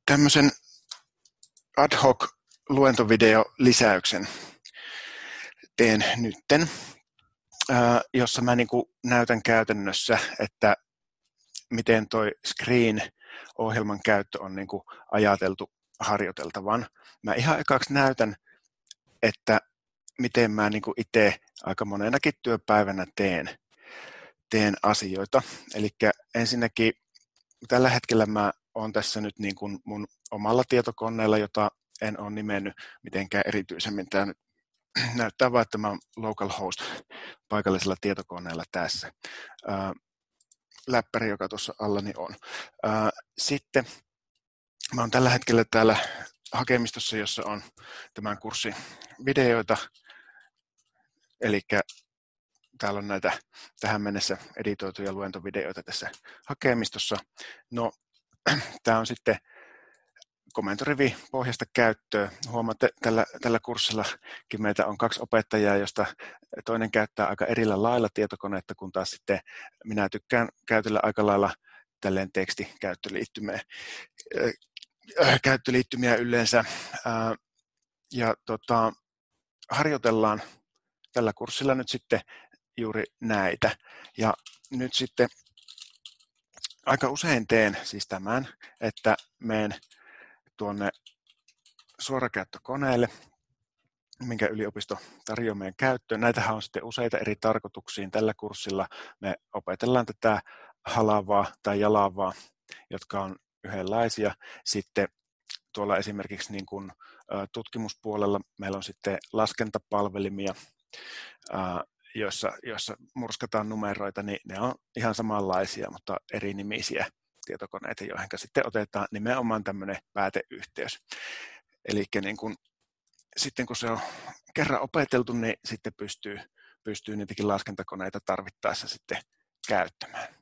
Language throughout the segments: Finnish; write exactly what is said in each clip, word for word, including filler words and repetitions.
tämmöisen ad hoc luentovideolisäyksen teen nytten, jossa mä niinku näytän käytännössä, että miten toi Screen-ohjelman käyttö on niinku ajateltu harjoiteltavan. Mä ihan ekaksi näytän, että miten mä niinku itse aika monenakin työpäivänä teen, teen asioita. Eli ensinnäkin tällä hetkellä mä oon tässä nyt niin kuin mun omalla tietokoneella, jota en ole nimennyt mitenkään erityisemmin. Tämä nyt näyttää vaan, että mä oon localhost paikallisella tietokoneella tässä. Ää, läppäri, joka tuossa allani on. Ää, sitten mä oon tällä hetkellä täällä hakemistossa, jossa on tämän kurssin videoita. Eli täällä on näitä tähän mennessä editoituja luentovideoita tässä hakemistossa. No, tämä on sitten komentorivi pohjasta käyttöä. Huomaatte, tällä, tällä kurssillakin meitä on kaksi opettajaa, josta toinen käyttää aika erillä lailla tietokonetta, kun taas sitten minä tykkään käytellä aika lailla tälleen tekstikäyttöliittymiä käyttöliittymiä yleensä. Ja tota, harjoitellaan tällä kurssilla nyt sitten juuri näitä. Ja nyt sitten aika usein teen siis tämän, että menen tuonne suorakäyttökoneelle, minkä yliopisto tarjoaa meidän käyttöön. Näitähän on sitten useita eri tarkoituksiin. Tällä kurssilla me opetellaan tätä halavaa tai jalavaa, jotka on yhdenlaisia. Sitten tuolla esimerkiksi niin kuin tutkimuspuolella meillä on sitten laskentapalvelimia, joissa, joissa murskataan numeroita, niin ne on ihan samanlaisia, mutta eri nimisiä tietokoneita, joihin sitten otetaan nimenomaan tämmöinen pääteyhteys. Eli niin kun, sitten kun se on kerran opeteltu, niin sitten pystyy, pystyy niitäkin laskentakoneita tarvittaessa sitten käyttämään.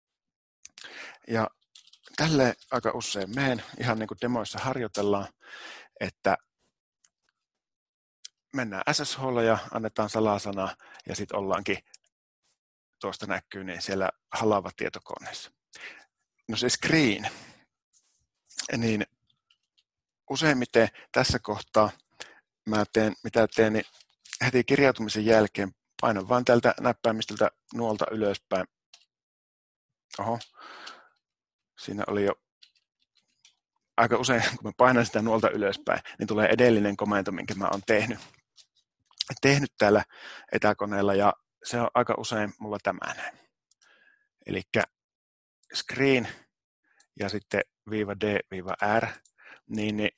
Ja tälle aika usein menen, ihan niin kuin demoissa harjoitellaan, että mennään S S H:lle ja annetaan salasana ja sitten ollaankin, tuosta näkyy, niin siellä halava tietokoneessa. No se Screen, niin useimmiten tässä kohtaa mä teen, mitä teen, niin heti kirjautumisen jälkeen painan vain tältä näppäimistöltä nuolta ylöspäin. Oho, siinä oli jo aika usein, kun mä painan sitä nuolta ylöspäin, niin tulee edellinen komento, minkä mä oon tehnyt, tehnyt täällä etäkoneella, ja se on aika usein mulla tämä näin. Eli Screen ja sitten viiva D, viiva R, niin, niin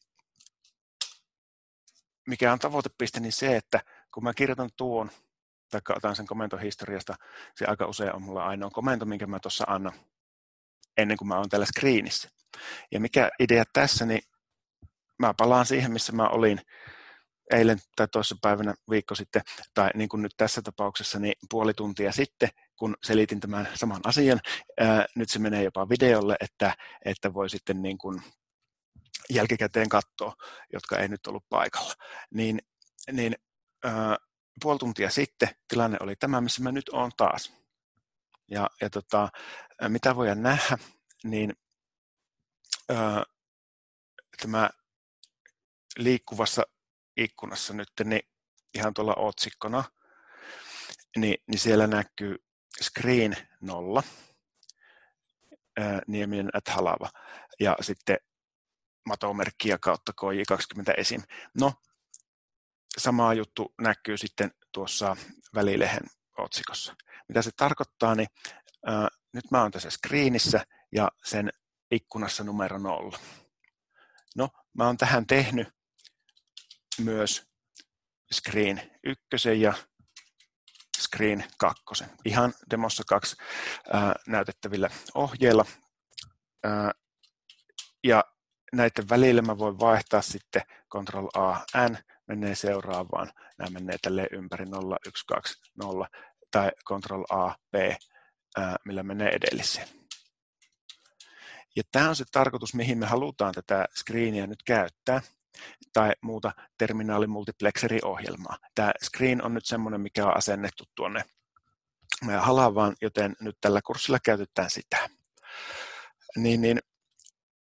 mikä on tavoitepiste, niin se, että kun mä kirjoitan tuon, tai otan sen komentohistoriasta, se aika usein on mulla ainoa komento, minkä mä tuossa annan, ennen kuin mä oon täällä Screenissä. Ja mikä idea tässä, niin mä palaan siihen, missä mä olin eilen tai toissa päivänä viikko sitten, tai niin kuin nyt tässä tapauksessa, niin puoli tuntia sitten, kun selitin tämän saman asian. Ää, nyt se menee jopa videolle, että, että voi sitten niin kuin jälkikäteen katsoa, jotka ei nyt ollut paikalla. Niin, niin ää, puoli tuntia sitten tilanne oli tämä, missä mä nyt olen taas. Ja, ja tota, mitä voidaan nähdä, niin ää, tämä liikkuvassa ikkunassa nyt, niin ihan tuolla otsikkona, niin, niin siellä näkyy Screen nolla, ää, Nieminen at halava, ja sitten matomerkkiä kautta K J kaksikymmentä esim. No, sama juttu näkyy sitten tuossa välilehen otsikossa. Mitä se tarkoittaa, niin ää, nyt mä oon tässä Screenissä ja sen ikkunassa numero nolla. No, mä oon tähän tehnyt myös Screen ykkösen ja Screen kakkosen. Ihan demossa kaksi ää, näytettävillä ohjeilla. Ää, ja näiden välillä mä voin vaihtaa sitten Control A N, menee seuraavaan. Nämä menee tälleen ympäri nolla, yksi, kaksi, nolla tai Control A P, ää, millä menee edelliseen. Ja tämä on se tarkoitus, mihin me halutaan tätä Screenia nyt käyttää, tai muuta terminaalimultiplexeri-ohjelmaa. Tämä Screen on nyt semmoinen, mikä on asennettu tuonne meidän halavaan, joten nyt tällä kurssilla käytetään sitä. Niin, niin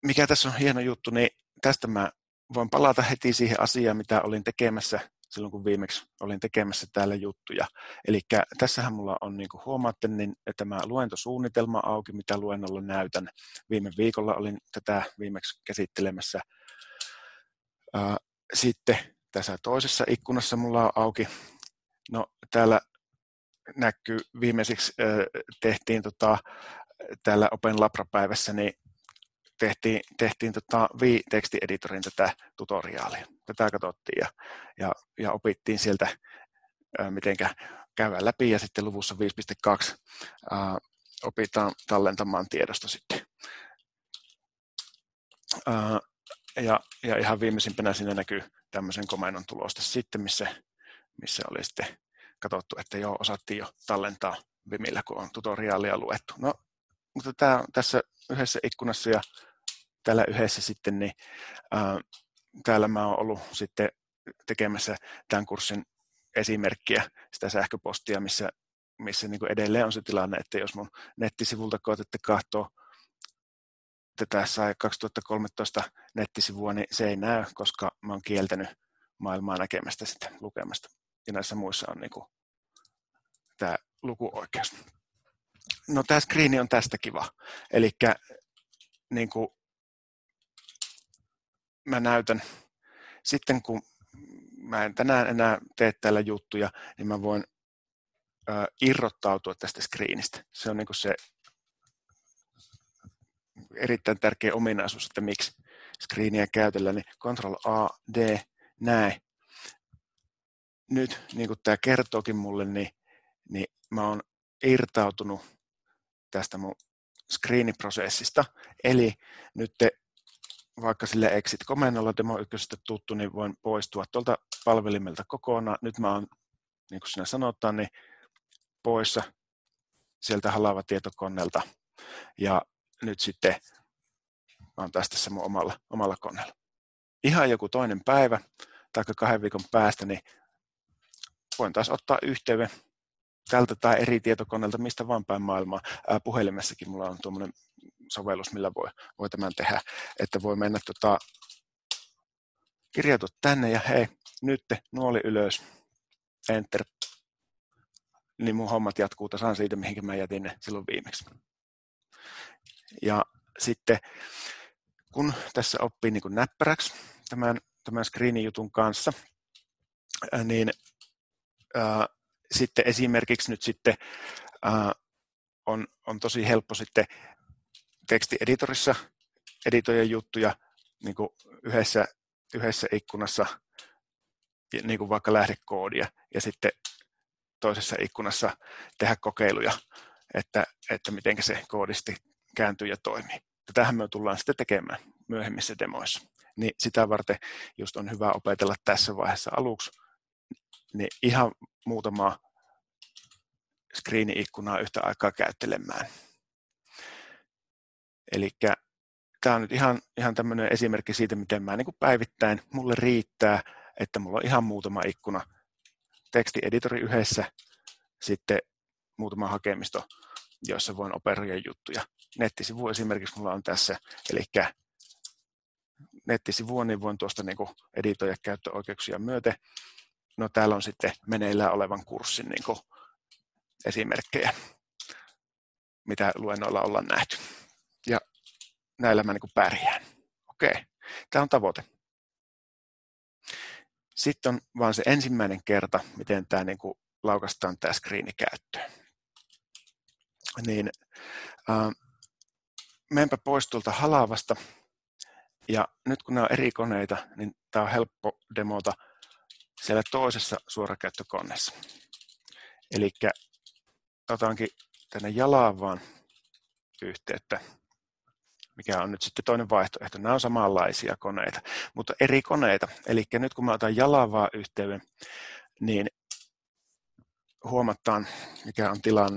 mikä tässä on hieno juttu, niin tästä mä voin palata heti siihen asiaan, mitä olin tekemässä silloin, kun viimeksi olin tekemässä täällä juttuja. Eli tässähän mulla on, niin kuin huomaatte, niin tämä luentosuunnitelma auki, mitä luennolla näytän. Viime viikolla olin tätä viimeksi käsittelemässä. Sitten tässä toisessa ikkunassa mulla on auki. No, täällä näkyy viimeiseksi tehtiin tota, täällä Open Labra-päivässä, niin tehtiin, tehtiin tota V-tekstieditorin tätä tutoriaalia. Tätä katsottiin ja, ja, ja opittiin sieltä, mitenkä käydään läpi, ja sitten luvussa viisi piste kaksi ää, opitaan tallentamaan tiedosto sitten. Ää, ja, ja ihan viimeisimpänä siinä näkyy tämmöisen komennon tulosta sitten, missä, missä oli sitten katsottu, että joo, osattiin jo tallentaa Vimillä, kun on tutoriaalia luettu. No, mutta tämä on tässä yhdessä ikkunassa ja täällä yhdessä sitten, niin ää, täällä mä oon ollut sitten tekemässä tämän kurssin esimerkkiä, sitä sähköpostia, missä, missä niin kuin edelleen on se tilanne, että jos mun nettisivulta koetatte katsoa tätä sai kaksituhattakolmetoista nettisivua, niin se ei näy, koska mä oon kieltänyt maailmaa näkemästä sitä lukemasta. Ja näissä muissa on niin kuin tämä lukuoikeus. No tämä screeni on tästä kiva. Eli niin kuin mä näytän, sitten kun mä en tänään enää tee täällä juttuja, niin mä voin ö, irrottautua tästä screenistä. Se on niin kuin se erittäin tärkeä ominaisuus, että miksi screeniä käytellään, niin Control A, D, näin. Nyt, niin kuin tämä kertookin mulle, niin, niin mä oon irtautunut tästä mun screeniprosessista. Eli nyt te, vaikka sille exit-komennolla demo ykkösestä tuttu, niin voin poistua tuolta palvelimelta kokonaan. Nyt mä oon, niin kuin siinä sanotaan, niin poissa sieltä halava tietokoneelta. Ja nyt sitten mä oon taas tässä mun omalla, omalla koneella. Ihan joku toinen päivä tai kahden viikon päästä, niin voin taas ottaa yhteyden tältä tai eri tietokoneelta, mistä vaan päin maailmaa. Ää, puhelimessakin mulla on tuommoinen sovellus, millä voi, voi tämän tehdä, että voi mennä tota, kirjautua tänne ja hei, nyt nuoli ylös, enter, niin mun hommat jatkuu tasan siitä, mihinkä mä jätin ne silloin viimeksi. Ja sitten kun tässä oppii niin kuin näppäräksi tämän, tämän screenin jutun kanssa, niin ää, sitten esimerkiksi nyt sitten ää, on, on tosi helppo sitten tekstieditorissa editoida juttuja niin kuin yhdessä, yhdessä ikkunassa, niin kuin vaikka lähdekoodia, ja sitten toisessa ikkunassa tehdä kokeiluja, että, että miten se koodisti kääntyy ja toimii. Tätähän me tullaan sitten tekemään myöhemmissä demoissa. Niin sitä varten just on hyvä opetella tässä vaiheessa aluksi niin ihan muutamaa screen-ikkunaa yhtä aikaa käyttelemään. Eli tämä on nyt ihan, ihan tämmöinen esimerkki siitä, miten mä niin kuin päivittäin, mulle riittää, että mulla on ihan muutama ikkuna, tekstieditori yhdessä, sitten muutama hakemisto, joissa voin operoida juttuja. Nettisivu esimerkiksi mulla on tässä, eli nettisivu, niin voin tuosta niin kuin editoida käyttöoikeuksia myöten. No täällä on sitten meneillään olevan kurssin niin kuin esimerkkejä, mitä luennoilla ollaan nähty. Ja näillä mä niin kuin pärjään. Okei, tämä on tavoite. Sitten on vaan se ensimmäinen kerta, miten tämä niin kuin laukaistaan tämä screeni käyttöön. Niin, äh, menenpä pois tuolta halavasta. Ja nyt kun nämä on eri koneita, niin tämä on helppo demota siellä toisessa suorakäyttökoneessa. Eli otankin tänne jalaan vaan yhteyttä, mikä on nyt sitten toinen vaihtoehto. Nämä on samanlaisia koneita, mutta eri koneita. Eli nyt kun mä otan jalaan vaan yhteyden, niin huomataan, mikä on tilanne.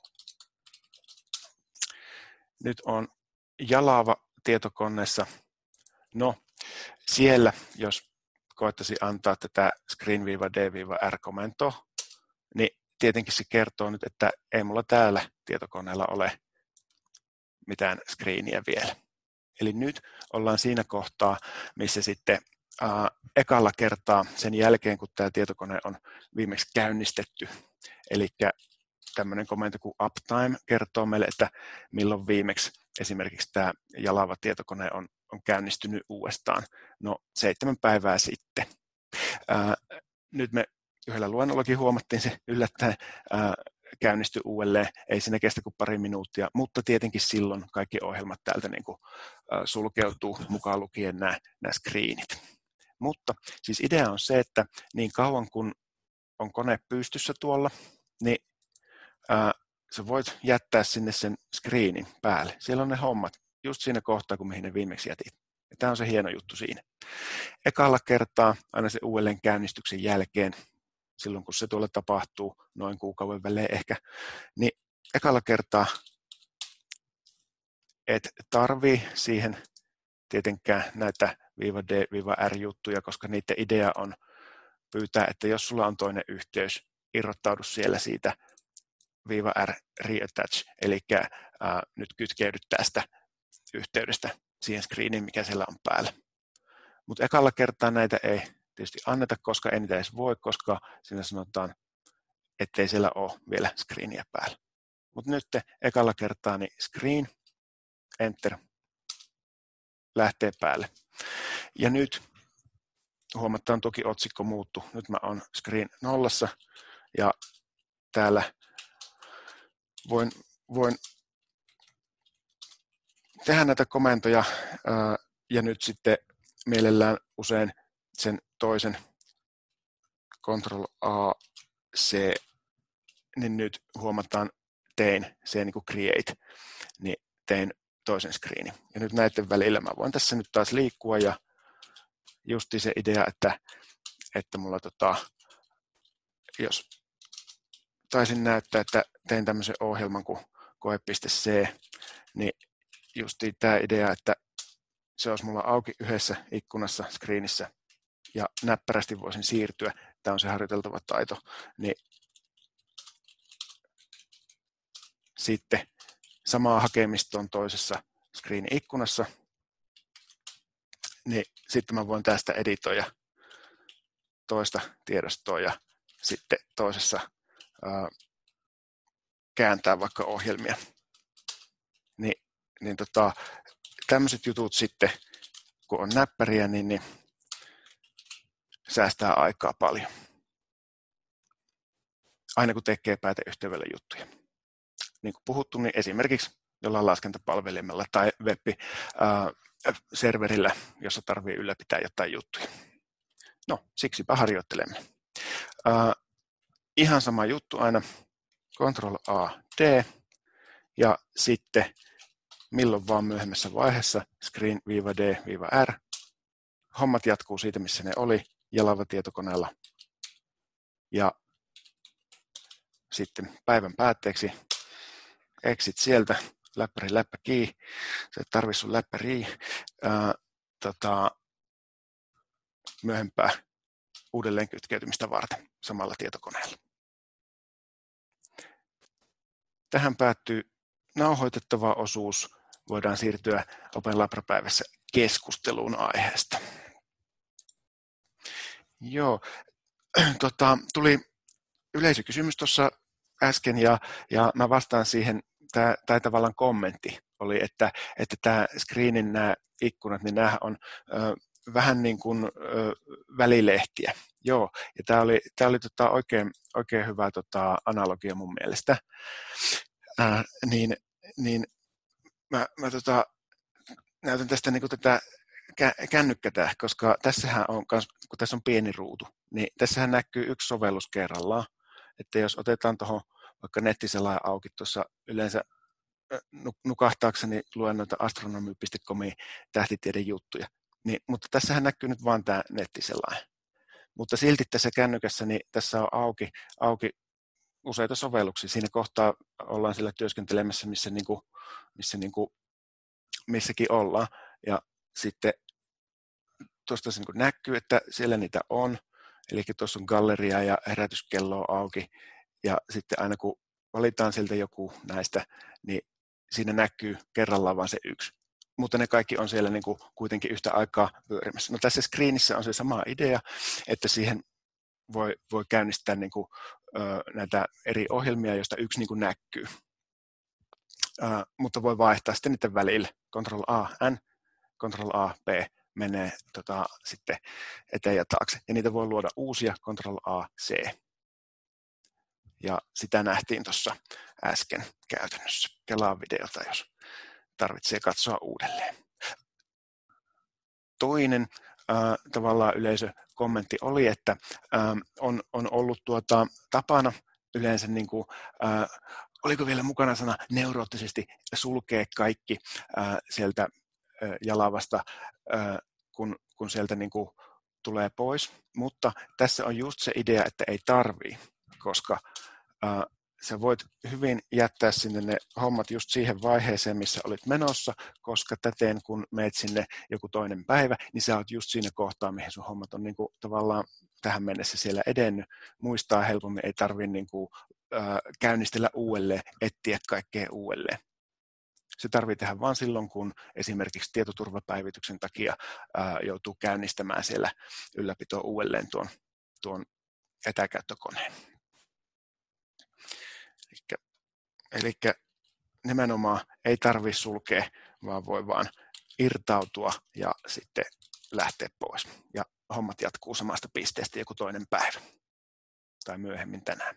Nyt on Jalava tietokoneessa. No, siellä, jos koettaisi antaa tätä screen-d-r-komentoa, niin tietenkin se kertoo nyt, että ei mulla täällä tietokoneella ole mitään screeniä vielä. Eli nyt ollaan siinä kohtaa, missä sitten ää, ekalla kertaa sen jälkeen, kun tämä tietokone on viimeksi käynnistetty, eli tämmöinen komento kuin uptime kertoo meille, että milloin viimeksi esimerkiksi tämä jalava tietokone on, on käynnistynyt uudestaan. No seitsemän päivää sitten. Ää, nyt me yhdellä luennollakin huomattiin se yllättäen ää, käynnistyi uudelleen. Ei siinä kestä kuin pari minuuttia, mutta tietenkin silloin kaikki ohjelmat täältä niin kuin, ää, sulkeutuu mukaan lukien nämä, nämä screenit. Mutta siis idea on se, että niin kauan kun on kone pystyssä tuolla, niin ää, sä voit jättää sinne sen screenin päälle. Siellä on ne hommat just siinä kohtaa, kun mihin ne viimeksi jätit. Ja tämä on se hieno juttu siinä. Ekalla kertaa aina se uudelleen käynnistyksen jälkeen, silloin kun se tuolla tapahtuu, noin kuukauden välein ehkä, niin ekalla kertaa et tarvii siihen tietenkään näitä -d-r-juttuja, koska niiden idea on pyytää, että jos sulla on toinen yhteys, irrottaudu siellä siitä -r reattach, eli ää, nyt kytkeydy tästä yhteydestä siihen screeniin, mikä siellä on päällä. Mutta ekalla kertaa näitä ei tietysti anneta, koska ei niitä edes voi, koska siinä sanotaan, ettei siellä ole vielä screeniä päällä. Mutta nyt ekalla kertaa niin screen, enter, lähtee päälle. Ja nyt huomataan toki otsikko muuttu. Nyt mä oon screen nollassa ja täällä voin, voin tehdä näitä komentoja ää, ja nyt sitten mielellään usein sen toisen control A, C, niin nyt huomataan tein, se niin kuin create, niin tein toisen screenin. Ja nyt näiden välillä mä voin tässä nyt taas liikkua ja justi se idea, että, että mulla tota, jos taisin näyttää, että tein tämmöisen ohjelman kuin koe.c, niin justi tämä idea, että se olisi mulla auki yhdessä ikkunassa, screenissä, ja näppärästi voisin siirtyä, tämä on se harjoiteltava taito, niin sitten samaa hakemista on toisessa screen-ikkunassa, niin sitten mä voin tästä editoida toista tiedostoa ja sitten toisessa ää, kääntää vaikka ohjelmia. Ni, niin tota, tämmöiset jutut sitten, kun on näppäriä, niin, niin säästää aikaa paljon. Aina kun tekee pääteyhteydellä juttuja. Niin kuin puhuttu, niin esimerkiksi jollain laskentapalvelimella tai web-serverillä, jossa tarvii ylläpitää jotain juttuja. No, siksipä harjoittelemme. Uh, ihan sama juttu aina, control A, D, ja sitten milloin vaan myöhemmässä vaiheessa, screen-d-r. Hommat jatkuu siitä, missä ne oli, jalava tietokoneella. Ja sitten päivän päätteeksi exit sieltä, läppäri, läppä, key. Se tarvii sun läppäri ää, tota, myöhempää uudelleen kytkeytymistä varten samalla tietokoneella. Tähän päättyy nauhoitettava osuus. Voidaan siirtyä Open Labra-päivässä keskusteluun aiheesta. Joo, tota, tuli yleisökysymys tuossa äsken ja, ja mä vastaan siihen, tämä tavallaan kommentti oli, että, että tämä screenin nämä ikkunat, niin nämä on ö, vähän niin kuin ö, välilehtiä. Joo, ja tämä oli, tää oli tota oikein, oikein hyvä tota analogia mun mielestä. Äh, niin, niin mä, mä tota, näytän tästä niin kuin tätä kännykkätä, koska tässähän on, kun tässä on pieni ruutu, niin tässähän näkyy yksi sovellus kerrallaan, että jos otetaan tuohon vaikka nettiselaaja auki tuossa yleensä nukahtaakseni luen noita astronomy piste comin tähtitieden juttuja, niin, mutta tässähän näkyy nyt vaan tämä nettiselaaja. Mutta silti tässä kännykässä, niin tässä on auki, auki useita sovelluksia. Siinä kohtaa ollaan siellä työskentelemässä, missä, niin kuin, missä niin kuin, missäkin ollaan. Ja sitten tuosta se niin kuin näkyy, että siellä niitä on. Eli tuossa on galleria ja herätyskello auki. Ja sitten aina kun valitaan sieltä joku näistä, niin siinä näkyy kerrallaan vain se yksi. mutta ne kaikki on siellä niin kuin kuitenkin yhtä aikaa pyörimässä. No tässä screenissä on se sama idea, että siihen voi, voi käynnistää niin kuin, ö, näitä eri ohjelmia, joista yksi niin kuin näkyy. Ö, mutta voi vaihtaa sitten niiden välillä. Control A N, Control A P menee tota, sitten eteen ja taakse. Ja niitä voi luoda uusia, Control A C. Ja sitä nähtiin tuossa äsken käytännössä. Kelaa videota, jos tarvitsee katsoa uudelleen. Toinen äh, tavallaan yleisökommentti oli, että äh, on, on ollut tuota, tapana yleensä, niin kuin, äh, oliko vielä mukana sana neuroottisesti sulkea kaikki äh, sieltä äh, Jalavasta, äh, kun, kun sieltä niin kuin, tulee pois. Mutta tässä on just se idea, että ei tarvii, koska äh, sä voit hyvin jättää sinne ne hommat just siihen vaiheeseen, missä olit menossa, koska täten kun meet sinne joku toinen päivä, niin sä oot just siinä kohtaa, mihin sun hommat on niin kuin tavallaan tähän mennessä siellä edennyt. Muistaa helpommin, ei tarvitse niin kuin, äh, käynnistellä uudelleen, etsiä kaikkea uudelleen. Se tarvitsee tehdä vain silloin, kun esimerkiksi tietoturvapäivityksen takia äh, joutuu käynnistämään siellä ylläpitoa uudelleen tuon, tuon etäkäyttökoneen. Eli nimenomaan ei tarvitse sulkea, vaan voi vaan irtautua ja sitten lähteä pois. Ja hommat jatkuu samasta pisteestä joku toinen päivä tai myöhemmin tänään.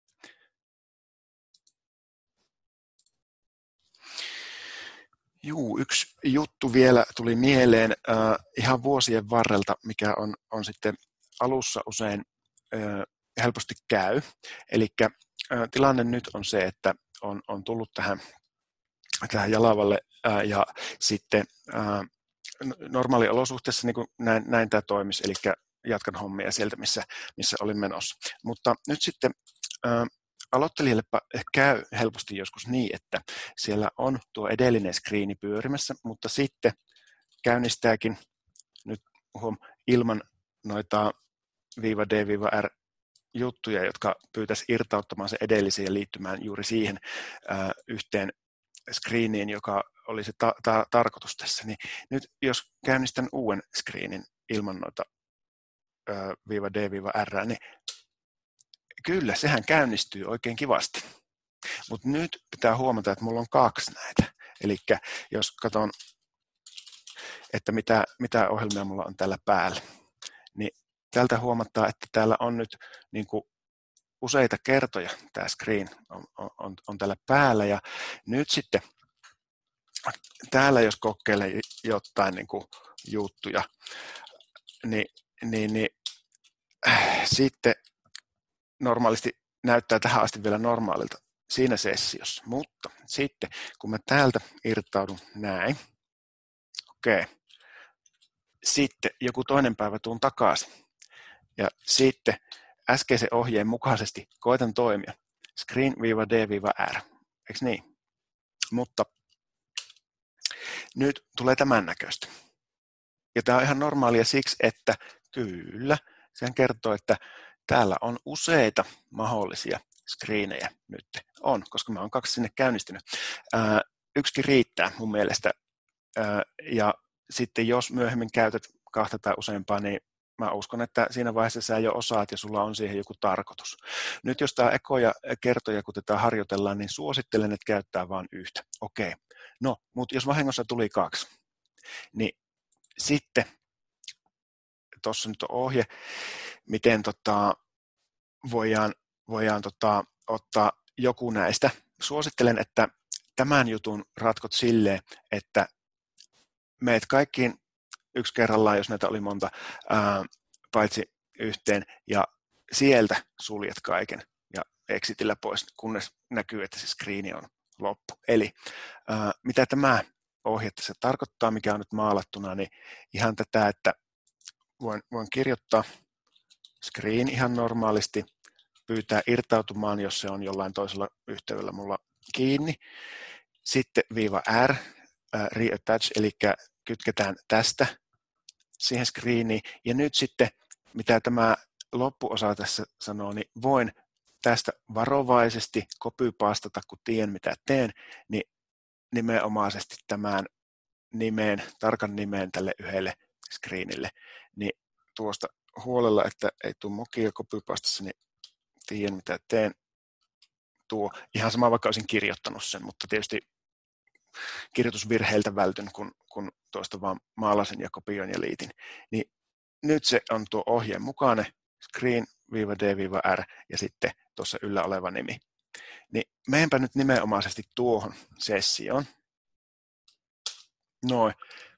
Juu, yksi juttu vielä tuli mieleen äh, ihan vuosien varrelta, mikä on, on sitten alussa usein äh, helposti käy. Eli äh, tilanne nyt on se, että on, on tullut tähän, tähän Jalavalle ää, ja sitten ää, normaaliolosuhteessa niin kuin näin, näin tämä toimisi, eli jatkan hommia sieltä, missä, missä olin menossa. Mutta nyt sitten ää, aloittelijalle käy helposti joskus niin, että siellä on tuo edellinen screeni pyörimässä, mutta sitten käynnistääkin nyt huom, ilman noita viiva D viiva R juttuja, jotka pyytäisi irtauttamaan se edellisen ja liittymään juuri siihen ää, yhteen screeniin, joka oli se ta- ta- tarkoitus tässä. Niin nyt jos käynnistän uuden screenin ilman noita ää, viiva D viiva R, niin kyllä, sehän käynnistyy oikein kivasti. Mutta nyt pitää huomata, että mulla on kaksi näitä. Eli jos katson, että mitä, mitä ohjelmia mulla on tällä päällä, niin täältä huomataan, että täällä on nyt niin kuin useita kertoja tämä screen on, on, on täällä päällä. Ja nyt sitten täällä, jos kokeilen jotain niin kuin juttuja, niin, niin, niin äh, sitten normaalisti näyttää tähän asti vielä normaalilta siinä sessiossa. Mutta sitten, kun mä täältä irtaudun näin, okei, okay. Sitten joku toinen päivä tuun takaisin. Ja sitten äskeisen ohjeen mukaisesti koitan toimia. Screen-D-R. Eikö niin? Mutta nyt tulee tämän näköistä. Ja tämä on ihan normaalia siksi, että kyllä, sehän kertoo, että täällä on useita mahdollisia screenejä nyt. On, koska mä oon kaksi sinne käynnistynyt. Ää, yksikin riittää mun mielestä. Ää, ja sitten jos myöhemmin käytät kahta tai useampaa, niin mä uskon, että siinä vaiheessa sä jo osaat ja sulla on siihen joku tarkoitus. Nyt jos tämä ekoja kertoja, kun tätä harjoitellaan, niin suosittelen, että käyttää vain yhtä. Okei. Okay. No, mutta jos vahingossa tuli kaksi, niin sitten tuossa nyt on ohje, miten tota, voidaan, voidaan tota, ottaa joku näistä. Suosittelen, että tämän jutun ratkot silleen, että meet kaikkiin yksi kerrallaan, jos näitä oli monta, ää, paitsi yhteen, ja sieltä suljet kaiken ja exitillä pois, kunnes näkyy, että se screeni on loppu. Eli ää, mitä tämä ohje tässä tarkoittaa, mikä on nyt maalattuna, niin ihan tätä, että voin, voin kirjoittaa screen ihan normaalisti, pyytää irtautumaan, jos se on jollain toisella yhteydellä mulla kiinni. Sitten viiva R, ää, reattach, eli kytketään tästä siihen screeniin. Ja nyt sitten, mitä tämä loppuosa tässä sanoo, niin voin tästä varovaisesti copypastata, kun tiedän mitä teen, niin nimenomaisesti tämän nimeen, tarkan nimeen tälle yhdelle screenille, niin tuosta huolella, että ei tule mokia copypastassa, niin tiedän mitä teen. Tuo ihan sama, vaikka olisin kirjoittanut sen, mutta tietysti kirjoitusvirheiltä vältyn, kun, kun tuosta vaan maalasin ja kopioin ja liitin. Niin nyt se on tuo ohjeen mukainen, screen-d-r ja sitten tuossa yllä oleva nimi. Niin menenpä nyt nimenomaisesti tuohon sessioon. Noin.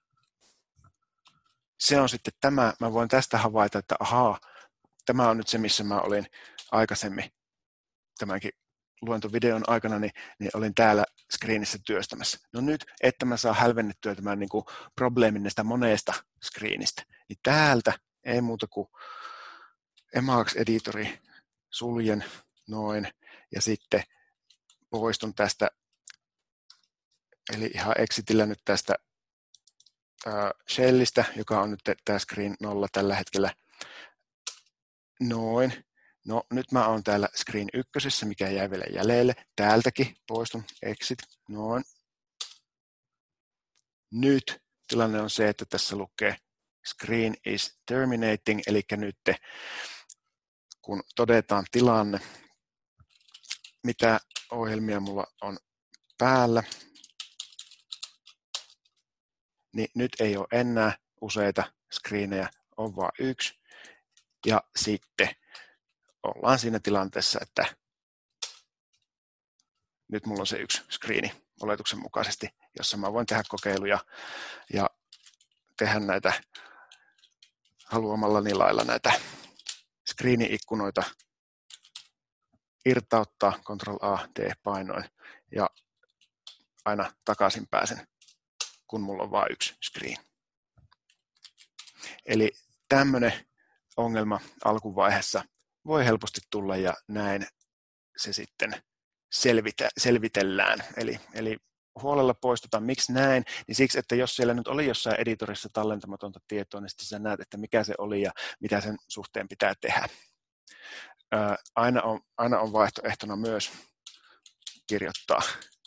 Se on sitten tämä, mä voin tästä havaita, että ahaa, tämä on nyt se, missä mä olin aikaisemmin tämänkin luentovideon aikana, niin, niin olin täällä screenissä työstämässä. No nyt, että mä saan hälvennettyä tämän niin kuin probleemin näistä monesta screenistä, niin täältä ei muuta kuin Emacs-editori suljen noin, ja sitten poistun tästä, eli ihan exitillä nyt tästä äh, shellistä, joka on nyt tämä screen nolla tällä hetkellä, noin. No nyt mä oon täällä screen ykkösessä, mikä jäi vielä jäljelle. Täältäkin poistun, exit, noin. Nyt tilanne on se, että tässä lukee screen is terminating, eli nyt kun todetaan tilanne, mitä ohjelmia mulla on päällä, niin nyt ei ole enää useita screenejä, on vain yksi. Ja sitten ollaan siinä tilanteessa, että nyt mulla on se yksi screeni oletuksen mukaisesti, jossa mä voin tehdä kokeiluja ja tehdä näitä haluamallani lailla näitä screeni-ikkunoita, irtauttaa, control A, D painoin ja aina takaisin pääsen, kun mulla on vain yksi screen. Eli tämmöinen ongelma alkuvaiheessa voi helposti tulla ja näin se sitten selvitä, selvitellään. Eli, eli huolella poistutaan. Miksi näin? Niin siksi, että jos siellä nyt oli jossain editorissa tallentamatonta tietoa, niin sitten sä näet, että mikä se oli ja mitä sen suhteen pitää tehdä. Ää, aina, on, aina on vaihtoehtona myös kirjoittaa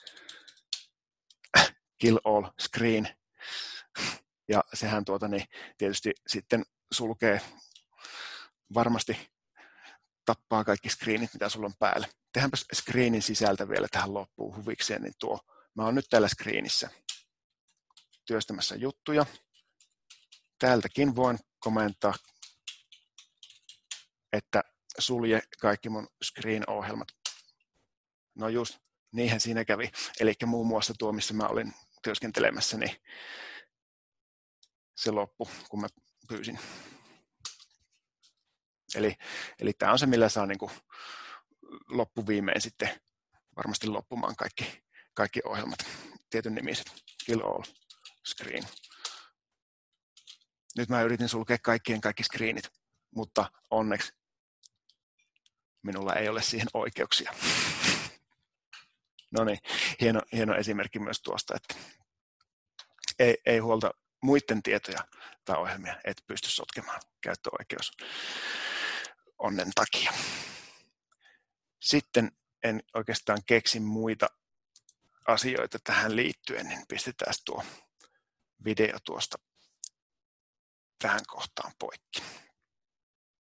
kill all screen. Ja sehän tuota, niin tietysti sitten sulkee varmasti tappaa kaikki screenit, mitä sulla on päällä. Tehdäänpä screenin sisältä vielä tähän loppuun huvikseen, niin tuo, mä oon nyt täällä screenissä työstämässä juttuja. Täältäkin voin komentaa, että sulje kaikki mun screen-ohjelmat. No just, niinhän siinä kävi. Eli muun muassa tuo, missä mä olin työskentelemässä, niin se loppu, kun mä pyysin. Eli, eli tämä on se, millä saa niin kuin loppuviimein sitten varmasti loppumaan kaikki, kaikki ohjelmat, tietyn nimiset, kill all screen. Nyt mä yritin sulkea kaikkien kaikki screenit, mutta onneksi minulla ei ole siihen oikeuksia. No niin, hieno, hieno esimerkki myös tuosta, että ei, ei huolta muiden tietoja tai ohjelmia, et pysty sotkemaan käyttöoikeus onnen takia. Sitten en oikeastaan keksi muita asioita tähän liittyen, niin pistetään tuo video tuosta tähän kohtaan poikki.